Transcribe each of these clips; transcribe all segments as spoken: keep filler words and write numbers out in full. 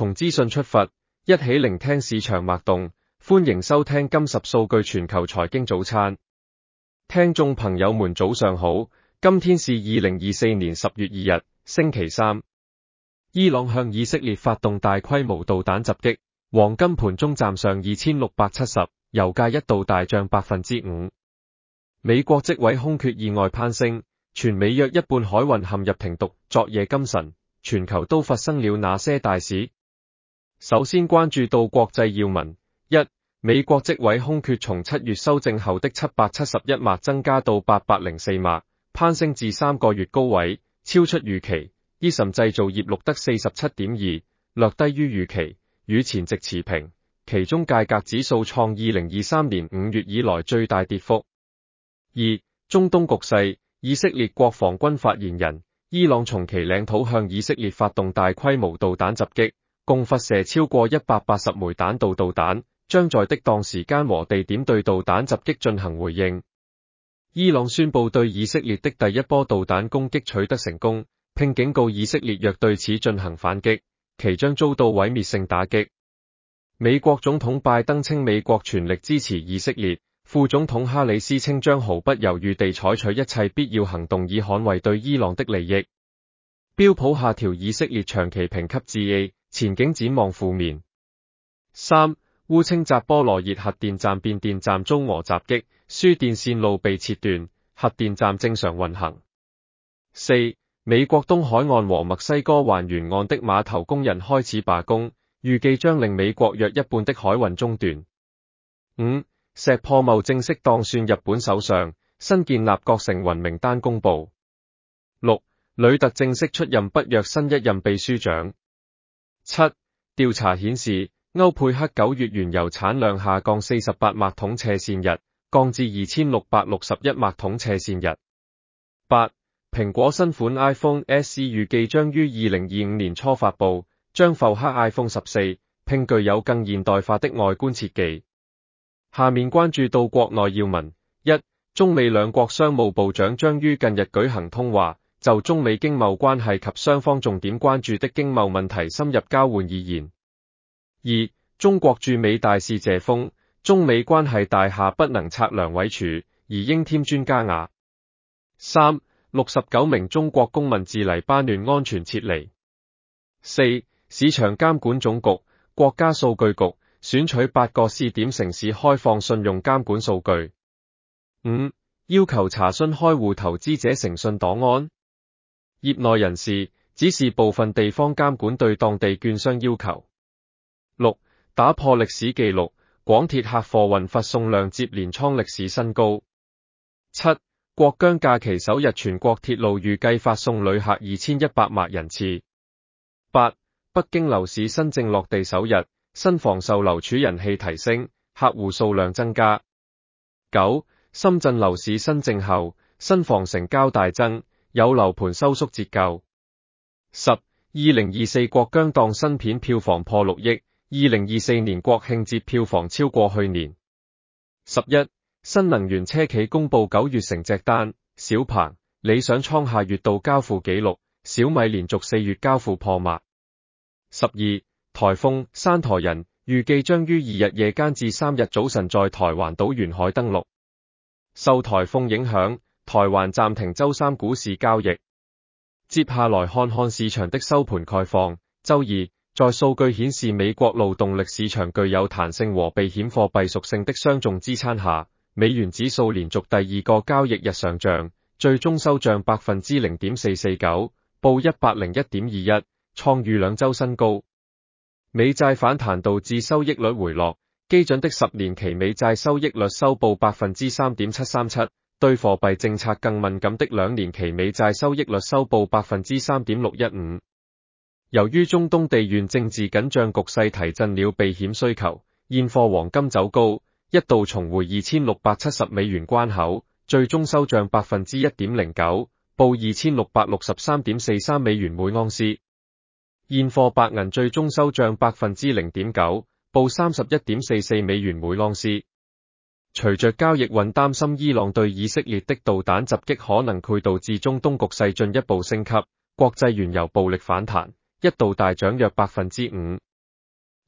從資訊出發，一起聆聽市場脈動。歡迎收聽金十數據全球財經早餐。聽眾朋友們早上好，今天是二零二四年十月二日，星期三。伊朗向以色列發動大規模導彈襲擊，黃金盤中站上二千六百七十，油價一度大漲百分之五。美國職位空缺意外攀升，全美約一半海運陷入停渡。昨夜今晨，全球都發生了哪些大事？首先關注到國際要聞。一、美國職位空缺從七月修正後的七百七十一碼增加到八百零四碼，攀升至三個月高位，超出預期。伊什製造業錄得 四十七點二，略低於預期，與前值持平。其中價格指數創二零二三年五月以來最大跌幅。二、中東局勢，以色列國防軍發言人，伊朗從其領土向以色列發動大規模導彈襲擊，共發射超過一百八十枚彈道導彈，將在適當時間和地點對導彈襲擊進行回應。伊朗宣布對以色列的第一波導彈攻擊取得成功，並警告以色列若對此進行反擊，其將遭到毀滅性打擊。美國總統拜登稱美國全力支持以色列，副總統哈里斯稱將毫不猶豫地採取一切必要行動以捍衛對伊朗的利益。標普下調以色列長期評級至 A， 前景展望負面。三、烏稱扎波羅熱核電站變電站遭俄襲擊，輸電線路被切斷，核電站正常運行。四、美國東海岸和墨西哥灣沿岸的碼頭工人開始罷工，預計將令美國約一半的海運中斷。五、石破茂正式當選日本首相，新建立閣成員名單公布。六、呂特正式出任北約新一任秘書長。七、調查顯示，歐佩克九月原油產量下降四十八萬桶斜線日，降至二千六百六十一萬桶斜線日。八、蘋果新款 iPhone S E 預計將於二零二五年初發布，將復刻 iPhone 十四，並具有更現代化的外觀設計。下面關注到國內要聞。一、中美兩國商務部長將於近日舉行通話，就中美經貿關係及雙方重點關注的經貿問題深入交換意見。二、中國駐美大使謝鋒，中美關係大廈不能拆梁毀柱，而應添磚加瓦。三、六十九名中國公民自黎巴嫩安全撤離。四、市場監管總局、國家數據局選取八個試點城市開放信用監管數據。五、要求查詢開戶投資者誠信檔案。業內人士指示部分地方監管對當地券商要求。六、打破歷史紀錄，廣鐵客貨運發送量接連創歷史新高。七、國疆假期首日全國鐵路預計發送旅客二千一百萬人次。八、北京樓市新政落地首日，新房售樓處人氣提升，客戶數量增加。九、深圳樓市新政後，新房成交大增，有樓盤收縮折舊。十、二零二四國疆檔新片票房破六億，二零二四年國慶節票房超過去年。十一、新能源車企公布九月成績單，小鵬、理想創下月度交付紀錄，小米連續四月交付破萬。十二、颱風山陀人預計將於二日夜間至三日早晨在台灣島沿海登陸。受颱風影響，台灣暫停周三股市交易。接下來看看市場的收盤概況。周二，在數據顯示美國勞動力市場具有彈性和避險貨幣屬性的雙重支撐下，美元指數連續第二個交易日上漲，最終收漲百分之零點四四九，報一百零一點二一，創逾兩周新高。美債反彈導致收益率回落，基準的十年期美債收益率收報百分之三點七三七，對貨幣政策更敏感的兩年期美債收益率收報百分之三點六一五。由於中東地緣政治緊張局勢提振了避險需求，現貨黃金走高，一度重回二千六百七十美元關口，最終收漲百分之一點零九，報二千六百六十三點四三美元每盎司。現貨白銀最終收漲百分之零點九，報三十一點四四美元每盎司。隨着交易員擔心伊朗對以色列的導彈襲擊可能會導致中東局勢進一步升級，國際原油暴力反彈，一度大漲約百分之五。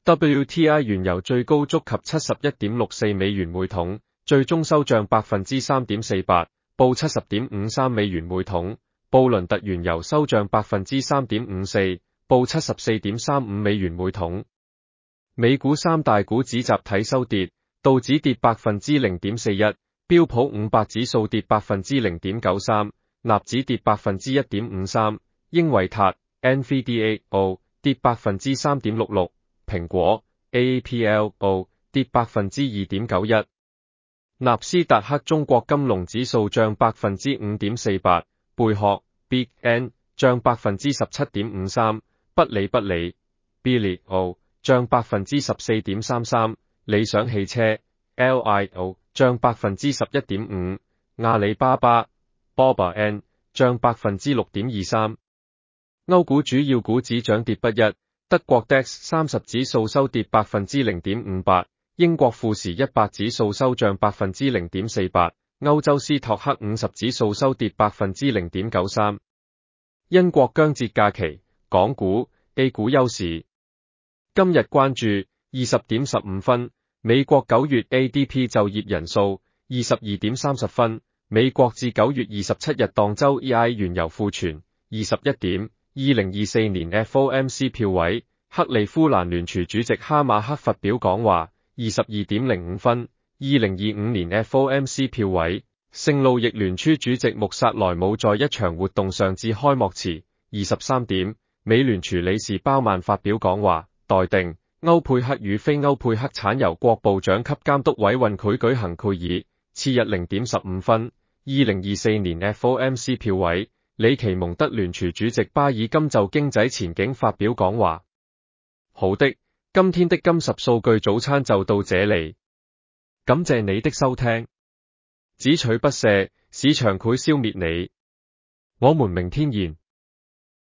W T I 原油最高觸及七十一點六四美元每桶，最終收漲百分之三點四八，報七十點五三美元每桶。布倫特原油收漲百分之三點五四，報七十四點三五美元每桶。美股三大股指集體收跌，道指跌百分之零點四一，標普五百指數跌百分之零點九三，納指跌百分之一點五三，英偉達 N V D A O 跌百分之三點六六，蘋果 A A P L O 跌百分之二點九一。納斯達克中國金龍指數漲百分之五點四八，貝殼 Big N 漲百分之十七點五三，不理不理 Billy O 漲百分之十四點三三，理想汽車 L I O 漲百分之十一點五，阿里巴巴 Boba N 漲百分之六點二三。歐股主要股指漲跌不一，德國 D A X 三十指數收跌百分之零點五八，英國富時一百指數收漲百分之零點四八，歐洲斯托克五十指數收跌百分之零點九三。因國疆節假期，港股 A 股休市。今日關注二十點十五分，美國九月 A D P 就業人數，二十二點三十分，美國至九月二十七日當周 E I 原油庫存，二十一點，二零二四年 F O M C 票位，克利夫蘭聯儲主席哈馬克發表講話，二十二點零五分，二零二五年 F O M C 票位，聖路易聯儲主席穆薩萊姆在一場活動上致開幕詞，二十三點，美聯儲理事鮑曼發表講話，待定歐佩克與非歐佩克產油國部長級監督委員會舉行會議，次日零點十五分，二零二四年 F O M C 票位，里奇蒙德聯儲主席巴爾金就經濟前景發表講話。好的，今天的金十數據早餐就到這裡，感謝你的收聽。只取不捨，市場會消滅你。我們明天見。